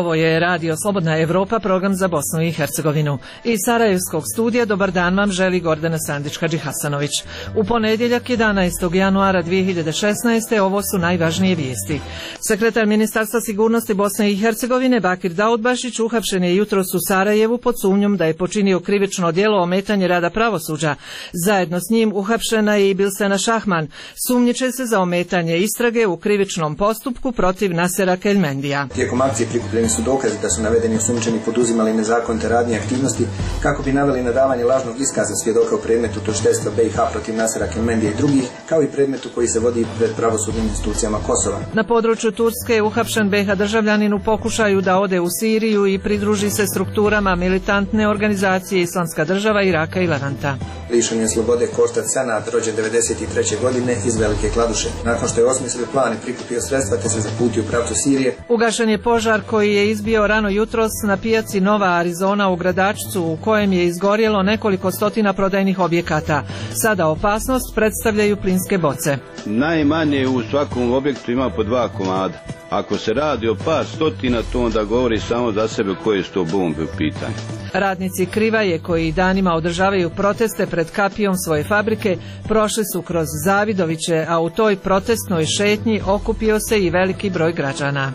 Ovo je Radio Slobodna Evropa, program za Bosnu i Hercegovinu. Iz Sarajevskog studija dobar dan vam želi Gordana Sandić-Hadžihasanović. U ponedjeljak 11. januara 2016. ovo su najvažnije vijesti. Sekretar Ministarstva sigurnosti Bosne i Hercegovine Bakir Daudbašić uhapšen je jutros u Sarajevu pod sumnjom da je počinio krivično djelo ometanje rada pravosuđa. Zajedno s njim uhapšena je i Bilsena Šahman. Sumnjiče se za ometanje istrage u krivičnom postupku protiv Nasera Keljmendija. Tijekom akcije prikupljeni su dokazi da su navedeni osumnjičeni poduzimali nezakonite radnje i aktivnosti kako bi naveli na davanje lažnog iskaza svjedoka u predmetu tužiteljstva BiH protiv Nasera Keljmendija i drugih, kao i predmetu koji se vodi pred pravosudnim institucijama Kosova. Na području Turske je uhapšen BiH državljanin u pokušaju da ode u Siriju i pridruži se strukturama militantne organizacije Islamska država Iraka i Levanta. Lišen je slobode Koštac Senad, rođen 1993. godine iz Velike Kladuše. Nakon što je osmislio plan i prikupio sredstva te se zaputio u pravcu Sirije. Ugašen je požar koji je izbio rano jutros na pijaci Nova Arizona u Gradačcu, u kojem je izgorjelo nekoliko stotina prodajnih objekata. Sada opasnost predstavljaju plinske boce. Najmanje u svakom objektu ima po 2 komada. Ako se radi o par stotina, to onda govori samo za sebe koje su to bombe u pitanju. Radnici Krivaje, koji danima održavaju proteste pred kapijom svoje fabrike, prošli su kroz Zavidoviće, a u toj protestnoj šetnji okupio se i veliki broj građana.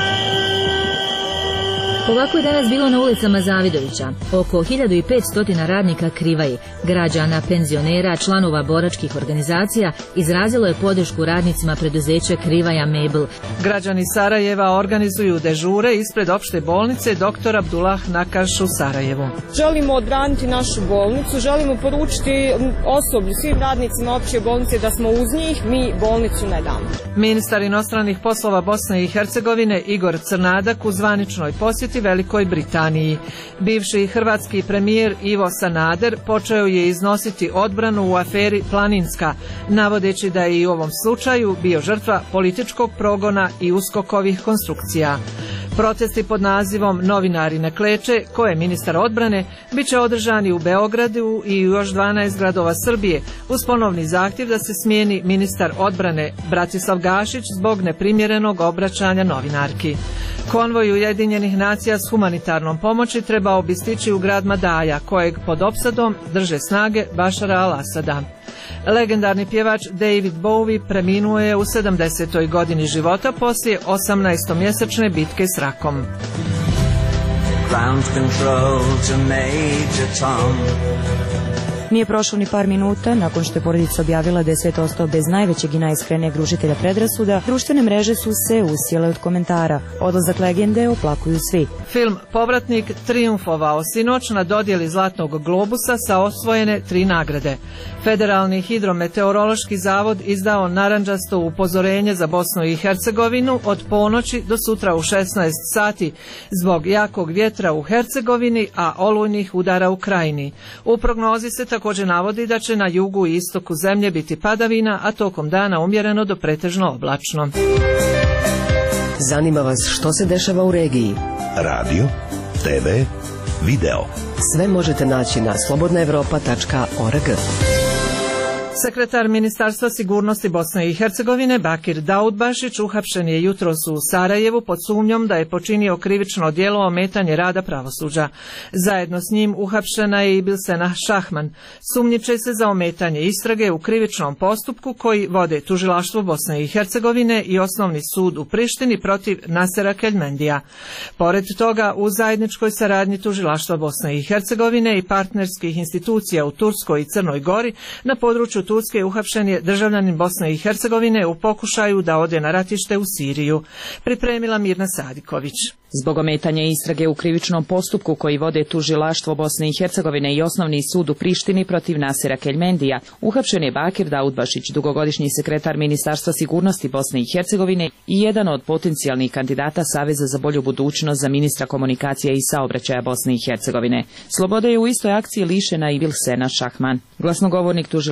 Ovako je danas bilo na ulicama Zavidovića. Oko 1500 radnika Krivaje, građana, penzionera, članova boračkih organizacija izrazilo je podršku radnicima preduzeća Krivaja Mebel. Građani Sarajeva organizuju dežure ispred opšte bolnice Dr. Abdullah Nakaš u Sarajevu. Želimo odbraniti našu bolnicu, želimo poručiti osoblju, svim radnicima opće bolnice da smo uz njih, mi bolnicu ne damo. Ministar inostranih poslova Bosne i Hercegovine Igor Crnadak u zvaničnoj posjeti Velikoj Britaniji. Bivši hrvatski premijer Ivo Sanader počeo je iznositi odbranu u aferi Planinska, navodeći da je i u ovom slučaju bio žrtva političkog progona i uskokovih konstrukcija. Protesti pod nazivom Novinari ne kleče, koje je ministar odbrane, bit će održani u Beogradu i u još 12 gradova Srbije, uz ponovni zahtjev da se smijeni ministar odbrane Bratislav Gašić zbog neprimjerenog obraćanja novinarki. Konvoj Ujedinjenih nacija s humanitarnom pomoći trebao bi stići u grad Madaja, kojeg pod opsadom drže snage Bašara al-Asada. Legendarni pjevač David Bowie preminuo je u 70. godini života poslije 18-mjesečne bitke s rakom. Nije prošlo ni par minuta nakon što je porodica objavila da je svet ostao bez najvećeg i najiskrenijeg rušitelja predrasuda, društvene mreže su se usijele od komentara. Odlazak legende oplakuju svi. Film Povratnik trijumfovao sinoć na dodjeli Zlatnog globusa sa osvojene 3 nagrade. Federalni hidrometeorološki zavod izdao narandžasto upozorenje za Bosnu i Hercegovinu od ponoći do sutra u 16 sati zbog jakog vjetra u Hercegovini, a olujnih udara u Krajini. U prognozi se također navodi da će na jugu i istoku zemlje biti padavina, a tokom dana umjereno do pretežno oblačno. Zanima vas što se dešava u regiji? Radio, TV, video. Sve možete naći na slobodnaevropa.org. Sekretar Ministarstva sigurnosti Bosne i Hercegovine Bakir Daudbašić uhapšen je jutros u Sarajevu pod sumnjom da je počinio krivično djelo ometanje rada pravosuđa. Zajedno s njim uhapšena je i Bilsena Šahman. Sumnjiče se za ometanje istrage u krivičnom postupku koji vode Tužilaštvo Bosne i Hercegovine i Osnovni sud u Prištini protiv Nasera Keljmendija. Pored toga, u zajedničkoj saradnji Tužilaštva Bosne i Hercegovine i partnerskih institucija u Turskoj i Crnoj Gori na području Turske uhapšen je državljanin Bosne i Hercegovine u pokušaju da ode na ratište u Siriju. Pripremila Mirna Sadiković. Zbog ometanja istrage u krivičnom postupku koji vode Tužilaštvo Bosne i Hercegovine i Osnovni sud u Prištini protiv Nasera Keljmendija, uhapšen je Bakir Daudbašić, dugogodišnji sekretar Ministarstva sigurnosti Bosne i Hercegovine i jedan od potencijalnih kandidata Saveza za bolju budućnost za ministra komunikacija i saobraćaja Bosne i Hercegovine. Slobode je u istoj akciji lišena i Bilsena Šahman. Glasnogovornik Tužilaštva Bosne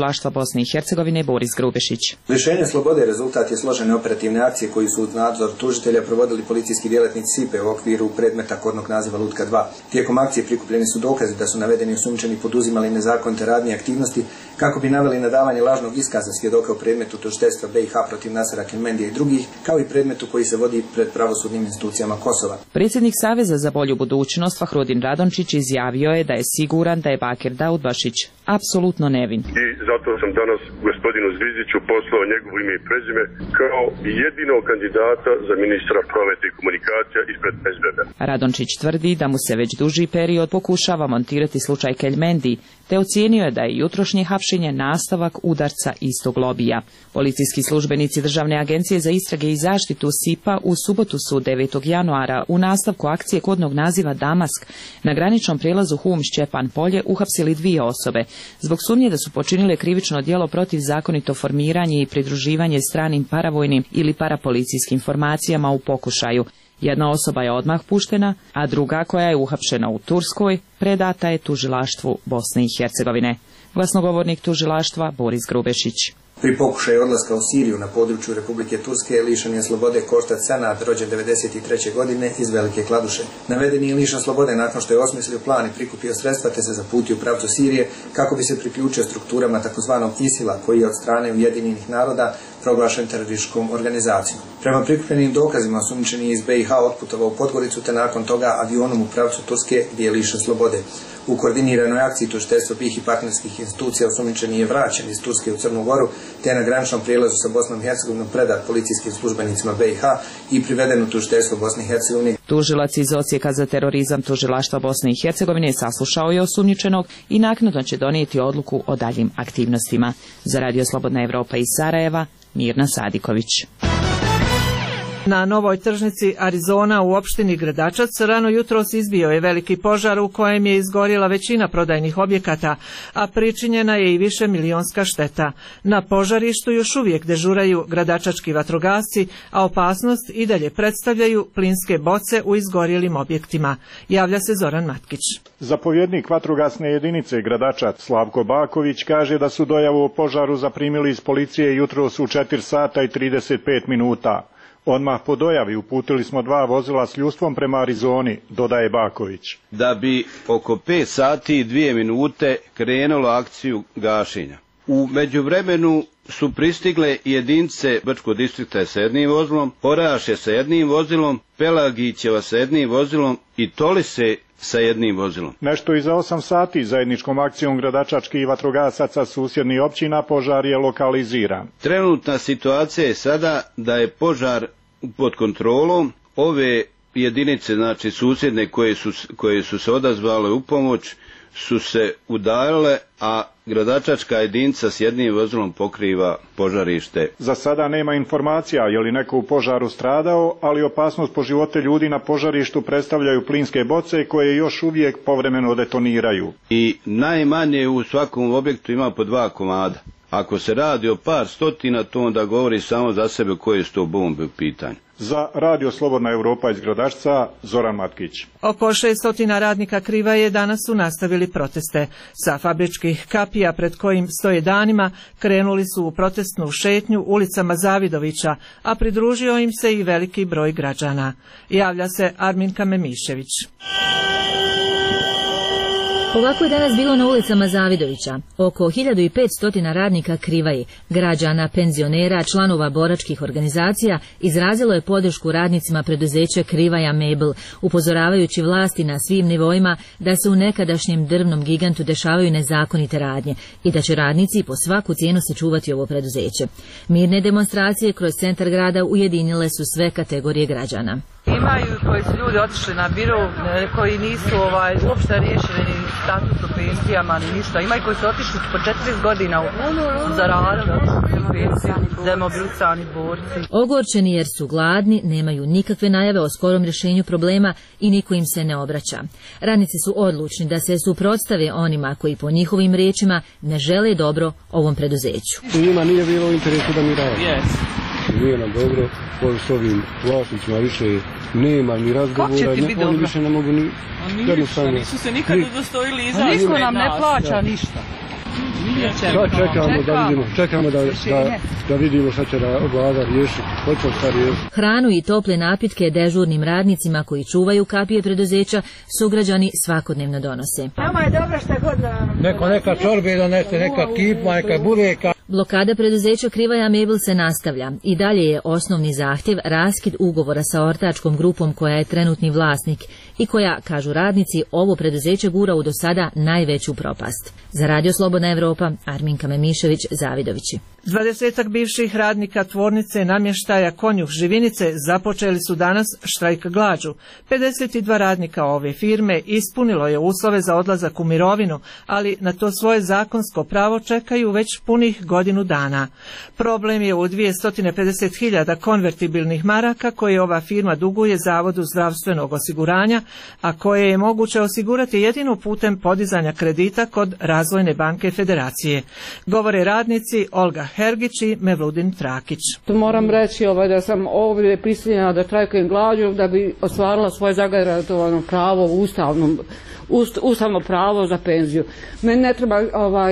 Bosne i Hercegovine Boris Grubešić. Lišenje slobode rezultat je složene operativne akcije koji su uz nadzor tužitelja provodili policijski djelatnici SIPE u okviru predmeta kodnog naziva Lutka 2. Tijekom akcije prikupljeni su dokazi da su navedeni osumnjičeni poduzimali nezakonite radnje i aktivnosti kako bi naveli na davanje lažnog iskaza svjedoka u predmetu tužiteljstva BiH protiv Nasera Kelmendija i drugih, kao i predmetu koji se vodi pred pravosudnim institucijama Kosova. Predsjednik Saveza za bolju budućnost Fahrudin Radončić izjavio je da je siguran da je Bakir Daudbašić apsolutno nevin. I zato sam danas gospodinu Zvizdiću poslao njegovo ime i prezime kao jedinog kandidata za ministra prometa i komunikacija ispred SBB. Radončić tvrdi da mu se već duži period pokušava montirati slučaj Kelmendi, te ocijenio je da je jutrošnje hapšenje nastavak udarca istog lobija. Policijski službenici Državne agencije za istrage i zaštitu SIPA u subotu su 9. januara u nastavku akcije kodnog naziva Damask na graničnom prijelazu Hum-Šćepan polje uhapsili 2 osobe zbog sumnje da su počinile krivično djelo protiv zakonito formiranje i pridruživanje stranim paravojnim ili parapolicijskim formacijama u pokušaju. Jedna osoba je odmah puštena, a druga, koja je uhapšena u Turskoj, predata je tužilaštvu Bosne i Hercegovine. Glasnogovornik tužilaštva Boris Grubešić. Pri pokušaju odlaska u Siriju na području Republike Turske lišen je slobode Koštac Senad, rođen 1993. godine iz Velike Kladuše. Navedeni je lišen slobode nakon što je osmislio plan i prikupio sredstva te se zaputio u pravcu Sirije kako bi se priključio strukturama takozvanog ISIL-a koji je od strane Ujedinjenih naroda proglašen terorističkom organizacijom. Prema prikupljenim dokazima osumnjičeni je iz BiH otputovao u Podgoricu te nakon toga avionom u pravcu Turske gdje je lišen slobode. U koordiniranoj akciji tužiteljstva BiH i partnerskih institucija osumnjičeni je vraćen iz Turske u Crnu Goru te na graničnom prijelazu sa Bosnom i Hercegovinom predat policijskim službenicima BiH i priveden u tužiteljstvo Bosne i Hercegovine. Tužilac iz Odsjeka za terorizam tužilaštva Bosne i Hercegovine saslušao je osumnjičenog i naknadno će donijeti odluku o daljim aktivnostima. Za Radio Slobodna Evropa iz Sarajeva, Mirna Sadiković. Na Novoj tržnici Arizona u opštini Gradačac rano jutros izbio je veliki požar u kojem je izgorjela većina prodajnih objekata, a pričinjena je i višemilionska šteta. Na požarištu još uvijek dežuraju gradačački vatrogasci, a opasnost i dalje predstavljaju plinske boce u izgorjelim objektima. Javlja se Zoran Matkić. Zapovjednik vatrogasne jedinice Gradačac Slavko Baković kaže da su dojavu o požaru zaprimili iz policije jutros u 4 sata i 35 minuta. Odmah po dojavi uputili smo 2 vozila s ljudstvom prema Arizoni, dodaje Baković. Da bi oko 5 sati i 2 minute krenulo akciju gašenja. U međuvremenu su pristigle jedinice Brčkog distrikta sa jednim vozilom, Orašje sa jednim vozilom, Pelagićeva sa jednim vozilom i Tolise sa jednim vozilom. Nešto iza 8 sati zajedničkom akcijom gradačačkih vatrogasaca susjednih općina požar je lokaliziran. Trenutna situacija je sada da je požar pod kontrolom. Ove jedinice, znači susjedne koje su se odazvale u pomoć, su se udarile, a gradačačka jedinica s jednim vozilom pokriva požarište. Za sada nema informacija je li neko u požaru stradao, ali opasnost po živote ljudi na požarištu predstavljaju plinske boce koje još uvijek povremeno detoniraju. I najmanje u svakom objektu ima po 2 komada. Ako se radi o par stotina, to onda govori samo za sebe koje su to bombe u pitanju. Za Radio Slobodna Evropa iz Gradačca, Zoran Matkić. Oko 600 radnika Krivaje danas su nastavili proteste. Sa fabričkih kapija pred kojim stoje danima krenuli su u protestnu šetnju ulicama Zavidovića, a pridružio im se i veliki broj građana. Javlja se Arminka Memišević. Ovako je danas bilo na ulicama Zavidovića. Oko 1500 radnika Krivaje, građana, penzionera, članova boračkih organizacija izrazilo je podršku radnicima preduzeća Krivaja Mebel, upozoravajući vlasti na svim nivoima da se u nekadašnjem drvnom gigantu dešavaju nezakonite radnje i da će radnici po svaku cijenu sačuvati ovo preduzeće. Mirne demonstracije kroz centar grada ujedinile su sve kategorije građana. Imaju koji su ljudi otišli na biro, koji nisu uopšte riješeni status u pensijama ni ništa. Imaju koji su otišli po 40 godina zaradili pensije, demobilisani borci. Ogorčeni jer su gladni, nemaju nikakve najave o skorom rješenju problema i niko im se ne obraća. Radnici su odlučni da se suprotstave onima koji po njihovim riječima ne žele dobro ovom preduzeću. Njima nije bilo u interesu da mi radi. Nije nam dobro, s ovim vlasnicima više nema ni razgovora, oni više ne mogu ni... Ništa, nisu se nikad udostojili izaći. Niko nam ne plaća ništa. Čekamo da vidimo šta će vlada riješiti. Hoćemo šta riješiti. Hranu i tople napitke dežurnim radnicima koji čuvaju kapije preduzeća sugrađani svakodnevno donose. Nama je dobro šta god da... Neka čorbe donese, neka kipa, neka bureka. Blokada preduzeća Krivaja Mebel se nastavlja. I dalje je osnovni zahtjev raskid ugovora sa ortačkom grupom koja je trenutni vlasnik i koja, kažu radnici, ovo preduzeće gura u do sada najveću propast. Za Radio Slobodna Evropa, Arminka Memišević, Zavidovići. 20 bivših radnika tvornice namještaja Konjuh Živinice započeli su danas štrajk glađu. 52 radnika ove firme ispunilo je uslove za odlazak u mirovinu, ali na to svoje zakonsko pravo čekaju već punih godinu dana. Problem je u 250.000 konvertibilnih maraka koje ova firma duguje Zavodu zdravstvenog osiguranja, a koje je moguće osigurati jedino putem podizanja kredita kod Razvojne banke Federacije. Govore radnici Olga Hergić i Mevludin Trakić. Moram reći da sam ovdje prisiljena da štrajkujem glađu da bi ostvarila svoje zagarantovano pravo, ustavno pravo za penziju. Meni ne treba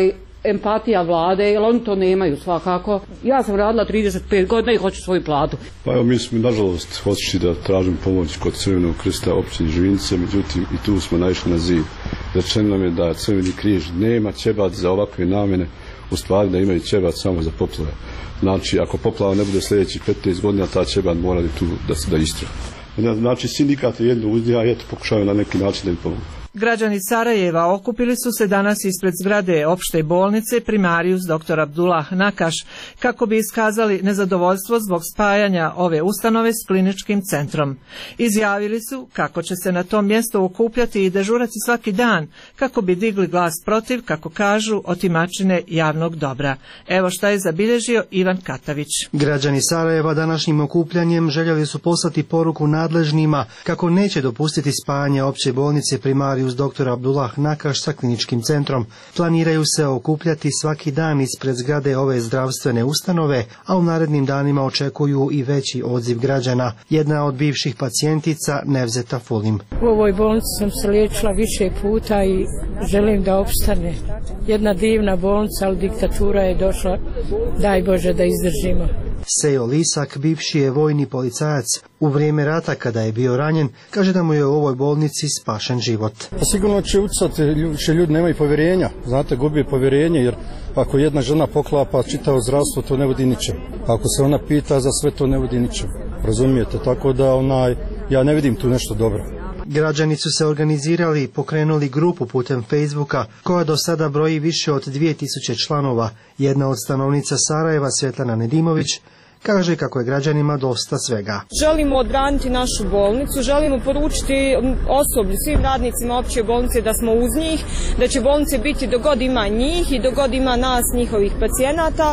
empatija vlade, jer oni to nemaju svakako. Ja sam radila 35 godina i hoću svoju platu. Pa evo, mi smo nažalost otišli da tražimo pomoć kod Crvenog krsta općine Živinice, međutim i tu smo naišli na zid. Rečeno nam je da Crveni križ nema ćebat za ovakve namjene, u stvari da imaju ćebat samo za poplave. Znači, ako poplava ne bude sljedećih 15 godina, ta ćebat mora tu da istra. Znači, sindikat je jedno uzdija i eto pokušaju na neki način da im pomogu. Građani Sarajeva okupili su se danas ispred zgrade opšte bolnice Primarius dr. Abdullah Nakaš kako bi iskazali nezadovoljstvo zbog spajanja ove ustanove s kliničkim centrom. Izjavili su kako će se na tom mjestu okupljati i dežurati svaki dan kako bi digli glas protiv, kako kažu, otimačine javnog dobra. Evo šta je zabilježio Ivan Katavić. Građani Sarajeva današnjim okupljanjem željeli su poslati poruku nadležnima kako neće dopustiti spajanje opće bolnice Primarius dr. Abdullah Nakaš sa kliničkim centrom. Planiraju se okupljati svaki dan ispred zgrade ove zdravstvene ustanove, a u narednim danima očekuju i veći odziv građana. Jedna od bivših pacijentica, Nevzeta Fulim. U ovoj bolnici sam se liječila više puta i želim da opstane. Jedna divna bolnica, ali diktatura je došla. Daj Bože da izdržimo. Sejo Lisak, bivši je vojni policajac. U vrijeme rata kada je bio ranjen, kaže da mu je u ovoj bolnici spašen život. Sigurno će utjecati, ljudi nemaju povjerenja. Znate, gubi povjerenje jer ako jedna žena poklapa čitavo zdravstvo, to ne vodi ničem. Ako se ona pita za sve, to ne vodi ničem. Razumijete? Tako da ja ne vidim tu nešto dobro. Građani su se organizirali i pokrenuli grupu putem Facebooka koja do sada broji više od 2000 članova. Jedna od stanovnica Sarajeva, Svetlana Nedimović, kaže kako je građanima dosta svega. Želimo odbraniti našu bolnicu, želimo poručiti osoblju, svim radnicima opće bolnice da smo uz njih, da će bolnice biti do god ima njih i do god ima nas, njihovih pacijenata,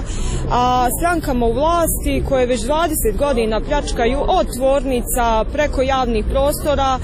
a strankama u vlasti koje već 20 godina pljačkaju od tvornica preko javnih prostora,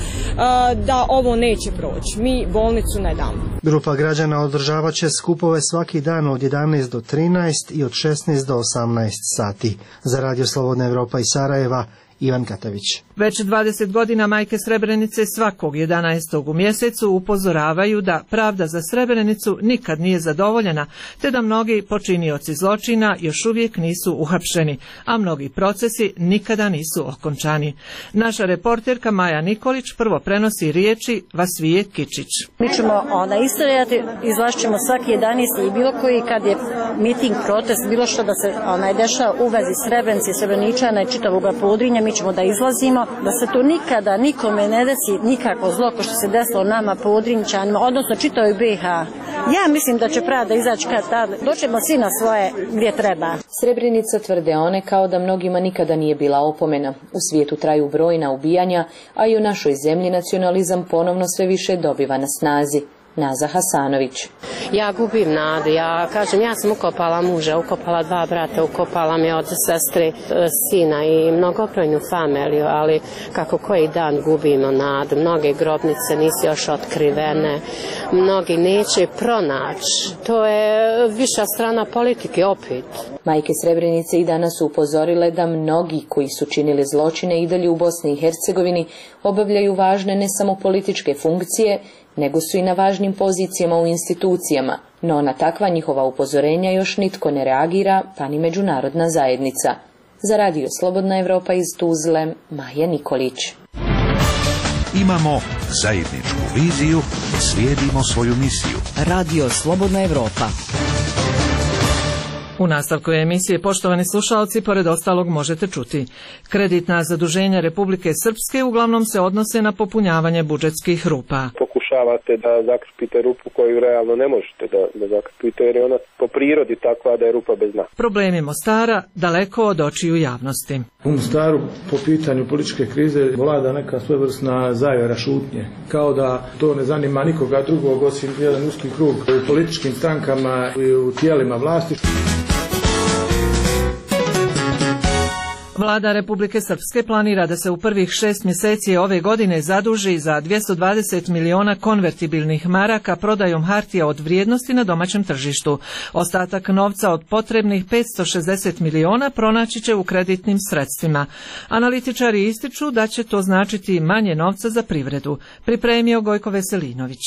da ovo neće proći. Mi bolnicu ne damo. Grupa građana održavat će skupove svaki dan od 11 do 13 i od 16 do 18 sati. Za Radio Slobodna Evropa iz Sarajeva, Ivan Katavić. Već 20 godina majke Srebrenice svakog 11. u mjesecu upozoravaju da pravda za Srebrenicu nikad nije zadovoljena, te da mnogi počinioci zločina još uvijek nisu uhapšeni, a mnogi procesi nikada nisu okončani. Naša reporterka Maja Nikolić prvo prenosi riječi Vasvije Kičić. Mi ćemo istrajati, izlašćemo svaki 11. i bilo koji kad je miting, protest, bilo što da se dešava u vezi Srebrenice, Srebreničana i čitavog Podrinja, mi ćemo da izlazimo, da se to nikada nikome ne desi nikako zlo ko što se desilo nama Podrinjčanima, odnosno čitavoj BiH. Ja mislim da će pravda izaći kad tad, doćemo svi na svoje gdje treba. Srebrenica, tvrde one, kao da mnogima nikada nije bila opomena. U svijetu traju brojna ubijanja, a i u našoj zemlji nacionalizam ponovno sve više dobiva na snazi. Naza Hasanović. Ja gubim nadu, ja sam ukopala muža, ukopala 2 brata, ukopala mi od sestre, sina i mnogobrojnu familiju, ali kako koji dan gubimo nadu, mnoge grobnice nisu još otkrivene, mnogi neće pronaći, to je viša strana politike opet. Majke Srebrenice i danas su upozorile da mnogi koji su činili zločine i dalje u Bosni i Hercegovini obavljaju važne ne samo političke funkcije, nego su i na važnim pozicijama u institucijama, No na takva njihova upozorenja još nitko ne reagira, pa ni međunarodna zajednica. Za Radio Slobodna Evropa iz Tuzle, Maja Nikolić. Imamo zajedničku viziju, slijedimo svoju misiju. Radio Slobodna Evropa. U nastavku emisije, poštovani slušalci, pored ostalog možete čuti: kreditna zaduženja Republike Srpske uglavnom se odnose na popunjavanje budžetskih rupa. Pokušavate da zakrpite rupu koju realno ne možete da zakrpite, jer je ona po prirodi takva da je rupa bez dna. Problemi Mostara daleko od očiju javnosti. U Mostaru po pitanju političke krize vlada neka svojevrsna zavjera šutnje, kao da to ne zanima nikoga drugog osim jedan uski krug u političkim strankama i u tijelima vlasti. Vlada Republike Srpske planira da se u prvih 6 mjeseci ove godine zaduži za 220 miliona konvertibilnih maraka prodajom hartija od vrijednosti na domaćem tržištu. Ostatak novca od potrebnih 560 miliona pronaći će u kreditnim sredstvima. Analitičari ističu da će to značiti manje novca za privredu. Pripremio Gojko Veselinović.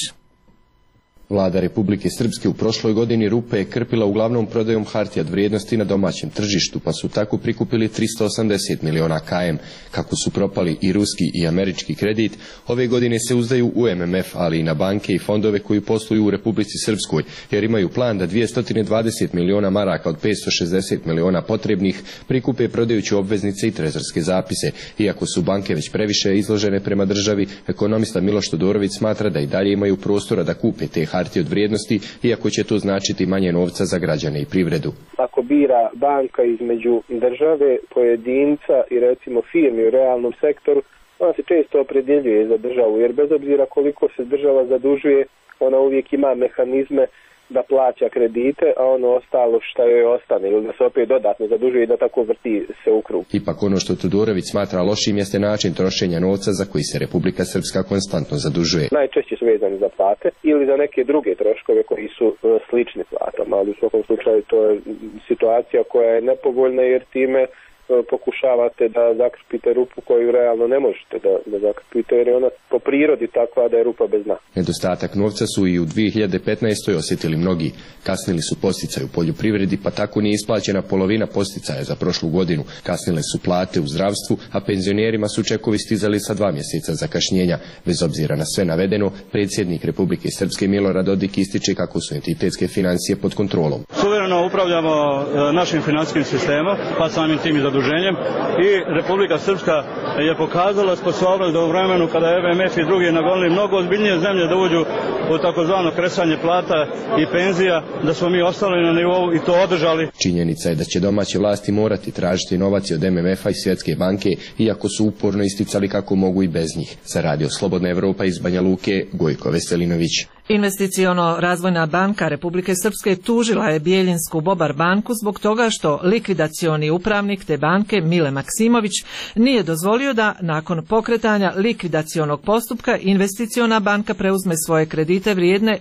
Vlada Republike Srpske u prošloj godini rupe je krpila uglavnom prodajom hartija od vrijednosti na domaćem tržištu, pa su tako prikupili 380 miliona KM. Kako su propali i ruski i američki kredit, ove godine se uzdaju u MMF, ali i na banke i fondove koji posluju u Republici Srpskoj, jer imaju plan da 220 miliona maraka od 560 miliona potrebnih prikupe prodajući obveznice i trezorske zapise. Iako su banke već previše izložene prema državi, ekonomista Miloš Todorović smatra da i dalje imaju prostora da kupe te hartije od vrijednosti, iako će to značiti manje novca za građane i privredu. Ako bira banka između države, pojedinca i recimo firmi u realnom sektoru, ona se često opredjeljuje za državu, jer bez obzira koliko se država zadužuje, ona uvijek ima mehanizme da plaća kredite, a ono ostalo što joj ostane, ili da se opet dodatno zadužuje i da tako vrti se u krug. Ipak ono što Todorović smatra lošim jeste način trošenja novca za koji se Republika Srpska konstantno zadužuje. Najčešće su vezani za plate ili za neke druge troškove koji su slični platama, ali u svakom slučaju to je situacija koja je nepovoljna, jer time pokušavate da zakrpite rupu koju realno ne možete da zakrpite, jer je ona po prirodi takva da je rupa bez dna. Nedostatak novca su i u 2015. osjetili mnogi. Kasnili su podsticaji u poljoprivredi, pa tako nije isplaćena polovina podsticaja za prošlu godinu. Kasnile su plate u zdravstvu, a penzionerima su čekovi stizali sa 2 mjeseca zakašnjenja. Bez obzira na sve navedeno, predsjednik Republike Srpske Milorad Dodik ističe kako su entitetske financije pod kontrolom. Suvereno upravljamo našim financijskim sistemom, pa samim tim i zaduženjem, i Republika Srpska je pokazala sposobnost da u vremenu kada je MMF i drugi nagonili mnogo ozbiljnije zemlje da uđu u takozvano kresanje plata i penzija, da smo mi ostali na nivou i to održali. Činjenica je da će domaće vlasti morati tražiti novac od MMF-a i Svjetske banke, iako su uporno isticali kako mogu i bez njih. Za Radio Slobodna Evropa iz Banja Luke, Gojko Veselinović. Investiciono-razvojna banka Republike Srpske tužila je Bijeljinsku Bobar banku zbog toga što likvidacioni upravnik te banke Mile Maksimović nije dozvolio da nakon pokretanja likvidacionog postupka investiciona banka preuzme svoje kredite vrijedne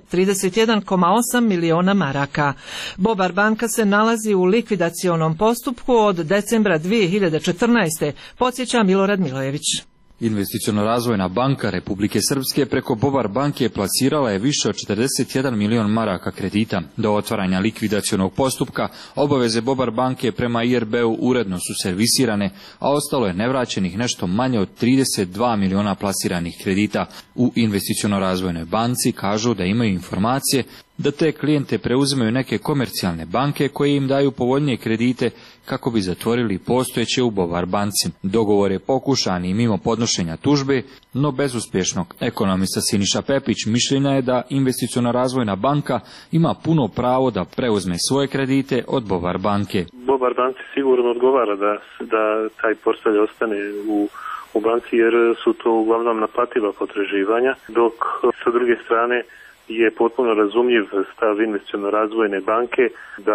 31,8 miliona maraka. Bobar banka se nalazi u likvidacionom postupku od decembra 2014. podsjeća Milorad Milojević. Investiciono-razvojna banka Republike Srpske preko Bobar banke plasirala je više od 41 milion maraka kredita. Do otvaranja likvidacionog postupka obaveze Bobar banke prema IRB-u uredno su servisirane, a ostalo je nevraćenih nešto manje od 32 miliona plasiranih kredita. U Investiciono-razvojnoj banci kažu da imaju informacije da te klijente preuzimaju neke komercijalne banke koje im daju povoljnije kredite kako bi zatvorili postojeće u Bobar banci. Dogovor je pokušan i mimo podnošenja tužbe, no bezuspješnog. Ekonomista Siniša Pepić mišljenja je da Investiciono-razvojna banka ima puno pravo da preuzme svoje kredite od Bobar banke. Bobar banci sigurno odgovara da taj portfelj ostane u banci, jer su to uglavnom naplativa potraživanja, dok sa druge strane je potpuno razumljiv stav Investiciono-razvojne banke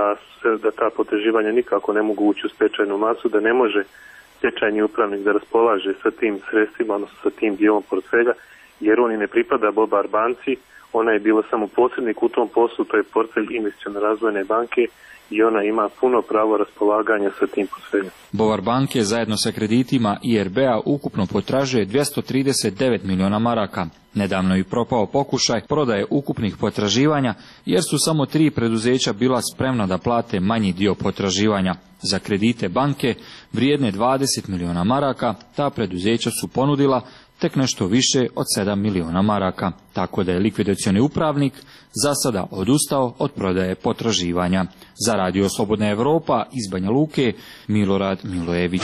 da ta potraživanja nikako ne mogu ući u stečajnu masu, da ne može stečajni upravnik da raspolaže sa tim sredstvima, odnosno sa tim dijelom portfelja, jer on i ne pripada Bobar banci, Ona je bila samo posrednik u tom poslu, to je portfelj Investicione razvojne banke i ona ima puno pravo raspolaganja sa tim portfeljem. Bovar banke zajedno sa kreditima IRB-a ukupno potražuje 239 miliona maraka. Nedavno je propao pokušaj prodaje ukupnih potraživanja, jer su samo 3 preduzeća bila spremna da plate manji dio potraživanja. Za kredite banke vrijedne 20 miliona maraka, ta preduzeća su ponudila tek nešto više od 7 miliona maraka, tako da je likvidacioni upravnik za sada odustao od prodaje potraživanja. Za Radio Slobodna Evropa iz Banja Luke, Milorad Milojević.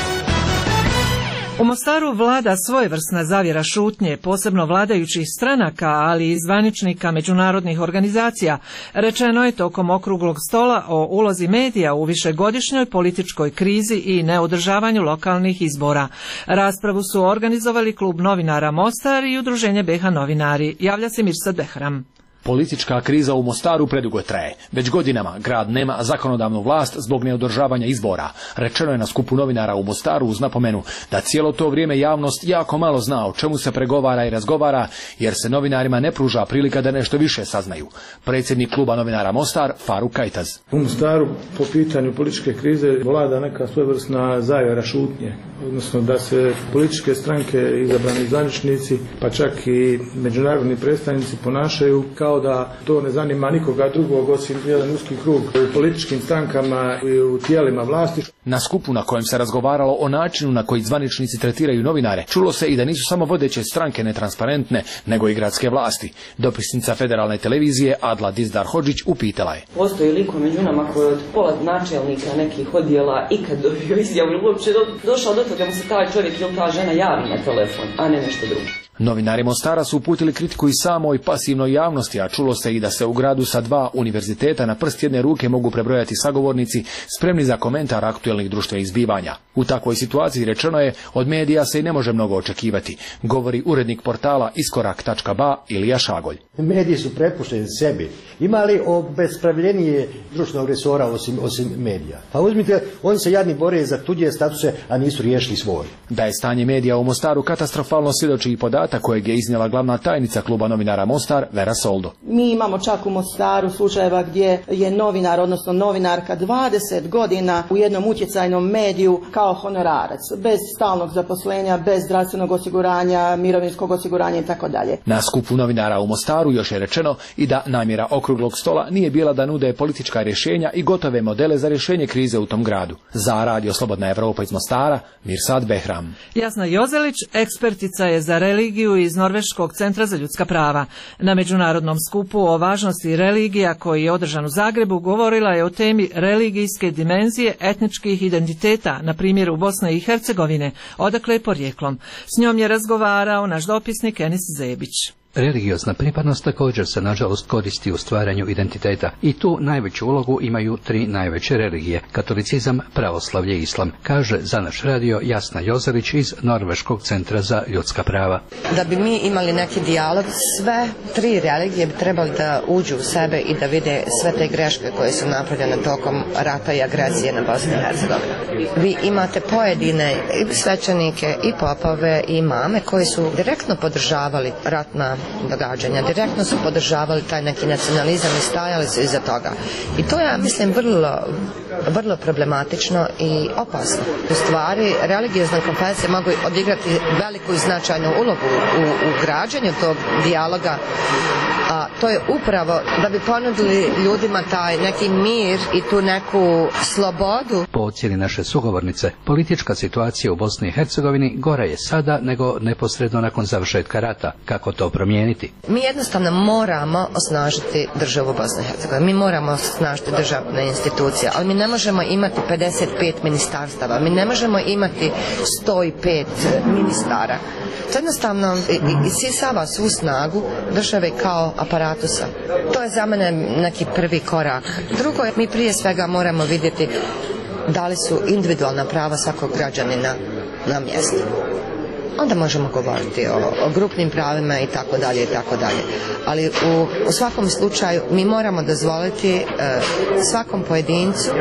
U Mostaru vlada svojevrsna zavjera šutnje, posebno vladajućih stranaka, ali i zvaničnika međunarodnih organizacija. Rečeno je tokom okruglog stola o ulozi medija u višegodišnjoj političkoj krizi i neodržavanju lokalnih izbora. Raspravu su organizovali Klub novinara Mostar i Udruženje BiH novinari. Javlja se Mirsad Behram. Politička kriza u Mostaru predugo traje. Već godinama grad nema zakonodavnu vlast zbog neodržavanja izbora. Rečeno je na skupu novinara u Mostaru uz napomenu da cijelo to vrijeme javnost jako malo zna o čemu se pregovara i razgovara, jer se novinarima ne pruža prilika da nešto više saznaju. Predsjednik kluba novinara Mostar, Faruk Kajtaz. U Mostaru po pitanju političke krize vlada neka svojevrsna zavjera šutnje, odnosno da se političke stranke, izabrani zvaničnici, pa čak i međunarodni predstavnici ponašaju kao da to ne zanima nikoga drugog osim jedan uski krug u političkim strankama i u tijelima vlasti. Na skupu na kojem se razgovaralo o načinu na koji zvaničnici tretiraju novinare, čulo se i da nisu samo vodeće stranke netransparentne, nego i gradske vlasti. Dopisnica federalne televizije Adla Dizdar Hodžić upitala je: postoji liko među nama koji od pola načelnika nekih odjela ikad dobio izjavu ili uopće došao do toga da mu se taj čovjek ili ta žena javi na telefon, a ne nešto drugo. Novinari Mostara su uputili kritiku i samoj pasivnoj javnosti, a čulo se i da se u gradu sa 2 univerziteta na prst jedne ruke mogu prebrojati sagovornici spremni za komentar aktuelnih društvenih zbivanja. U takvoj situaciji, rečeno je, od medija se i ne može mnogo očekivati, govori urednik portala iskorak.ba Ilija Šagolj. Mediji su prepušteni sebi. Ima li obespravljenije društvenog resora osim medija? Pa uzmite, oni se jadni bore za tuđe statuse, a nisu riješili svoj. Da je stanje medija u Mostaru katastrofalno svjedoči i podatak kojeg je iznijela glavna tajnica kluba novinara Mostar, Vera Soldo. Mi imamo čak u Mostaru slučajeva gdje je novinar, odnosno novinarka 20 godina u jednom utjecajnom mediju kao honorarac, bez stalnog zaposlenja, bez zdravstvenog osiguranja, mirovinskog osiguranja i tako dalje. Na skupu novinara u Mostaru još je rečeno i da namjera okruglog stola nije bila da nude politička rješenja i gotove modele za rješenje krize u tom gradu. Za Radio Slobodna Evropa iz Mostara, Mirsad Behram. Jasna Jozelić, ekspertica je za religiju iz Norveškog centra za ljudska prava. Na međunarodnom skupu o važnosti religija koji je održan u Zagrebu govorila je o temi religijske dimenzije etničkih identiteta, na primjeru Bosne i Hercegovine, odakle je porijeklom. S njom je razgovarao naš dopisnik Enis Zebić. Religiozna pripadnost također se nažalost koristi u stvaranju identiteta i tu najveću ulogu imaju 3 najveće religije, katolicizam, pravoslavlje i islam, kaže za naš radio Jasna Jozelić iz Norveškog centra za ljudska prava. Da bi mi imali neki dijalog, sve 3 religije bi trebali da uđu u sebe i da vide sve te greške koje su napravljene tokom rata i agresije na Bosnu i Hercegovinu. Vi imate pojedine i svećenike i popove i imame koji su direktno podržavali ratna događanja, direktno su podržavali taj neki nacionalizam i stajali su iza toga. I to je, ja mislim, vrlo problematično i opasno. U stvari, religiozne konfesije mogu odigrati veliku i značajnu ulogu u građenju tog dijaloga, a to je upravo da bi ponudili ljudima taj neki mir i tu neku slobodu. Po ocjeni naše sugovornice, politička situacija u Bosni i Hercegovini gora je sada nego neposredno nakon završetka rata. Kako to promijeniti? Mi jednostavno moramo osnažiti državu Bosne i Hercegovine. Mi moramo osnažiti državne institucije, ali mi ne možemo imati 55 ministarstava, mi ne možemo imati 105 ministara. To jednostavno isisava svu snagu države kao aparatusa. To je za mene neki prvi korak. Drugo je, mi prije svega moramo vidjeti da li su individualna prava svakog građanina na mjestu. Onda možemo govoriti o grupnim pravima i tako dalje i tako dalje. Ali u svakom slučaju mi moramo dozvoliti svakom pojedincu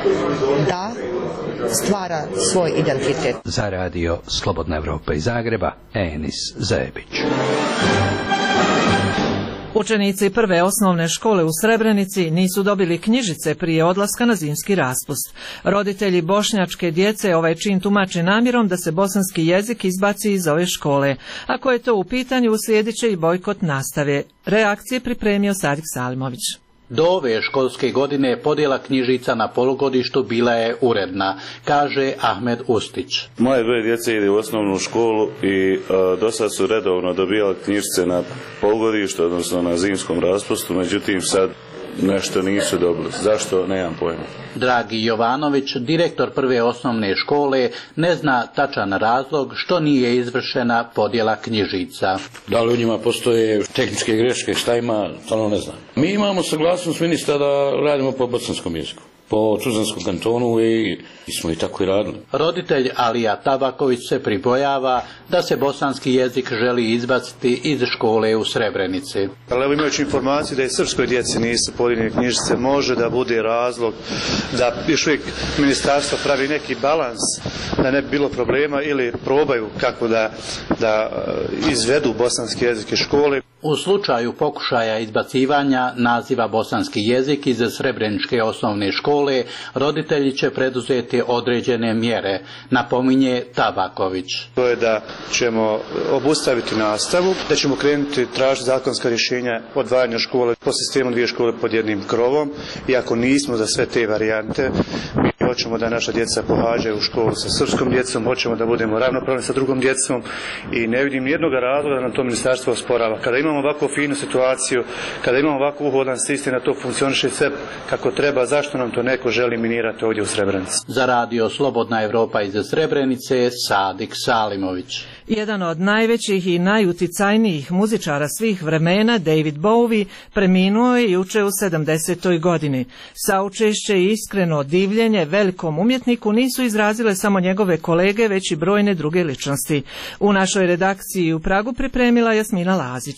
da stvara svoj identitet. Za radio Slobodna Evropa iz Zagreba, Enis Zebić. Učenici prve osnovne škole u Srebrenici nisu dobili knjižice prije odlaska na zimski raspust. Roditelji bošnjačke djece ovaj čin tumače namjerom da se bosanski jezik izbaci iz ove škole. Ako je to u pitanju, uslijedit će i bojkot nastave. Reakcije pripremio Sadik Salimović. Do ove školske godine podjela knjižica na polugodištu bila je uredna, kaže Ahmed Ustić. Moje dvoje djece ide u osnovnu školu i do sad su redovno dobijali knjižice na polugodištu, odnosno na zimskom raspustu, međutim sad nešto nisu dobili. Zašto? Nemam pojma. Dragi Jovanović, direktor prve osnovne škole, ne zna tačan razlog što nije izvršena podjela knjižica. Da li u njima postoje tehničke greške, šta ima, stvarno ne znam. Mi imamo saglasnost ministra da radimo po bosanskom jeziku, po Tuzlanskom kantonu i smo i tako i radili. Roditelj Alija Tabaković se pribojava da se bosanski jezik želi izbaciti iz škole u Srebrenici. Ali evo, imajući informaciju da je srpskoj djeci nisu podijeljene knjižice, može da bude razlog da još uvijek ministarstvo pravi neki balans da ne bi bilo problema ili probaju kako da izvedu bosanski jezik iz škole. U slučaju pokušaja izbacivanja naziva bosanski jezik iz Srebreničke osnovne škole, roditelji će preduzeti određene mjere, napominje Tabaković. To je da ćemo obustaviti nastavu, da ćemo krenuti tražiti zakonska rješenja odvajanja škole po sistemu dvije škole pod jednim krovom. Iako nismo za sve te varijante, mi hoćemo da naša djeca pohađaju školu sa srpskom djecom, hoćemo da budemo ravnopravni sa drugom djecom i ne vidim nijednog razloga da nam to ministarstvo osporava. Kada imamo ovako finu situaciju, kada imamo ovako uhodan sistem da to funkcioniše sve kako treba, zašto nam to neko želi minirati ovdje u Srebrenici? Za radio Slobodna Evropa iz Srebrenice, Sadik Salimović. Jedan od najvećih i najuticajnijih muzičara svih vremena, David Bowie, preminuo je juče u 70. godini. Saučešće i iskreno divljenje velikom umjetniku nisu izrazile samo njegove kolege, već i brojne druge ličnosti. U našoj redakciji u Pragu pripremila Jasmina Lazić.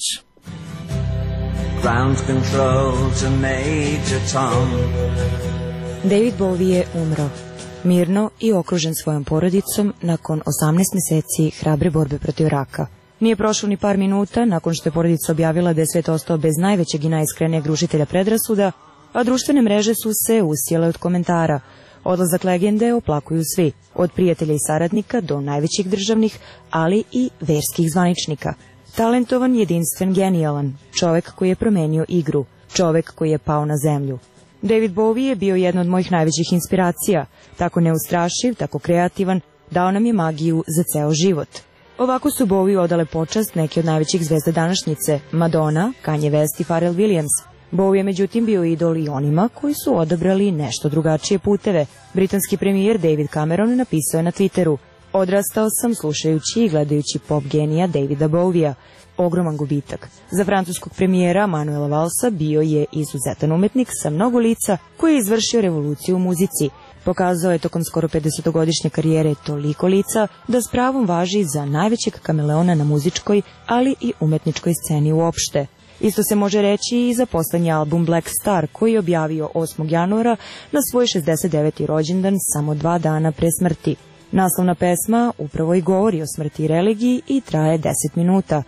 David Bowie je umro. Mirno i okružen svojom porodicom nakon 18 mjeseci hrabre borbe protiv raka. Nije prošlo ni par minuta nakon što je porodica objavila da je svet ostao bez najvećeg i najiskrenijeg rušitelja predrasuda, a društvene mreže su se usijale od komentara. Odlazak legende oplakuju svi, od prijatelja i saradnika do najvećih državnih, ali i verskih zvaničnika. Talentovan, jedinstven, genijalan, čovjek koji je promenio igru, čovjek koji je pao na zemlju. David Bowie je bio jedna od mojih najvećih inspiracija, tako neustrašiv, tako kreativan, dao nam je magiju za ceo život. Ovako su Bowie odale počast neke od najvećih zvezda današnjice, Madonna, Kanye West i Pharrell Williams. Bowie je međutim bio idol i onima koji su odabrali nešto drugačije puteve. Britanski premijer David Cameron napisao je na Twitteru: "Odrastao sam slušajući i gledajući pop genija Davida Bowiea. Ogroman gubitak. Za francuskog premijera Manuela Valsa bio je izuzetan umetnik sa mnogo lica koji je izvršio revoluciju u muzici. Pokazao je tokom skoro 50-godišnje karijere toliko lica da s pravom važi za najvećeg kameleona na muzičkoj, ali i umetničkoj sceni uopšte. Isto se može reći i za poslednji album Black Star, koji je objavio 8. januara na svoj 69. rođendan, samo 2 dana pre smrti. Naslovna pesma upravo i govori o smrti i religiji i traje 10 minuta.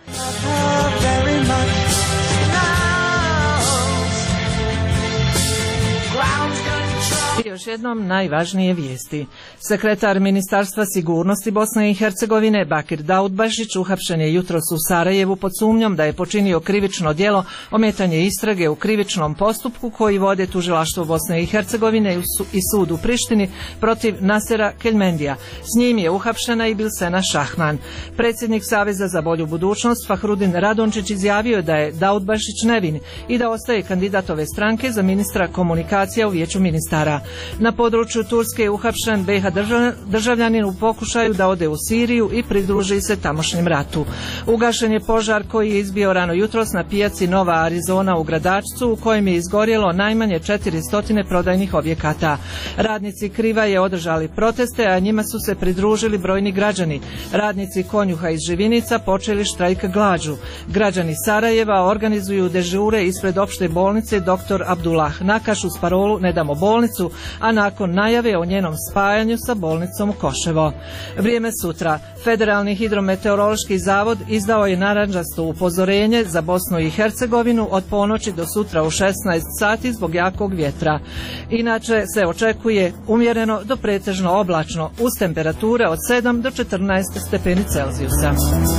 I još jednom najvažnije vijesti. Sekretar Ministarstva sigurnosti Bosne i Hercegovine Bakir Daudbašić uhapšen je jutros u Sarajevu pod sumnjom da je počinio krivično djelo ometanje istrage u krivičnom postupku koji vode tužilaštvo Bosne i Hercegovine i sud u Prištini protiv Nasera Keljmendija. S njim je uhapšena i Bilsena Šahman. Predsjednik Saveza za bolju budućnost Fahrudin Radončić izjavio je da je Daudbašić nevin i da ostaje kandidat ove stranke za ministra komunikacija u Vijeću ministara. Na području Turske je uhapšen BiH državljanin u pokušaju da ode u Siriju i pridruži se tamošnjem ratu. Ugašen je požar koji je izbio rano jutros na pijaci Nova Arizona u Gradačcu, u kojem je izgorjelo najmanje 400 prodajnih objekata. Radnici Krivaje održali proteste, a njima su se pridružili brojni građani. Radnici Konjuha iz Živinica počeli štrajk glađu. Građani Sarajeva organizuju dežure ispred opšte bolnice dr. Abdullah Nakaš uz parolu "Ne damo bolnicu", a nakon najave o njenom spajanju sa bolnicom u Koševo. Vrijeme sutra. Federalni hidrometeorološki zavod izdao je narandžasto upozorenje za Bosnu i Hercegovinu od ponoći do sutra u 16 sati zbog jakog vjetra. Inače se očekuje umjereno do pretežno oblačno uz temperature od 7 do 14 stepeni Celzijusa.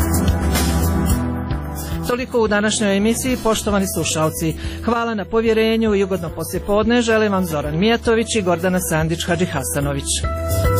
Toliko u današnjoj emisiji, poštovani slušalci. Hvala na povjerenju i ugodno poslijepodne želim vam Zoran Mijatović i Gordana Sandić-Hadžihasanović.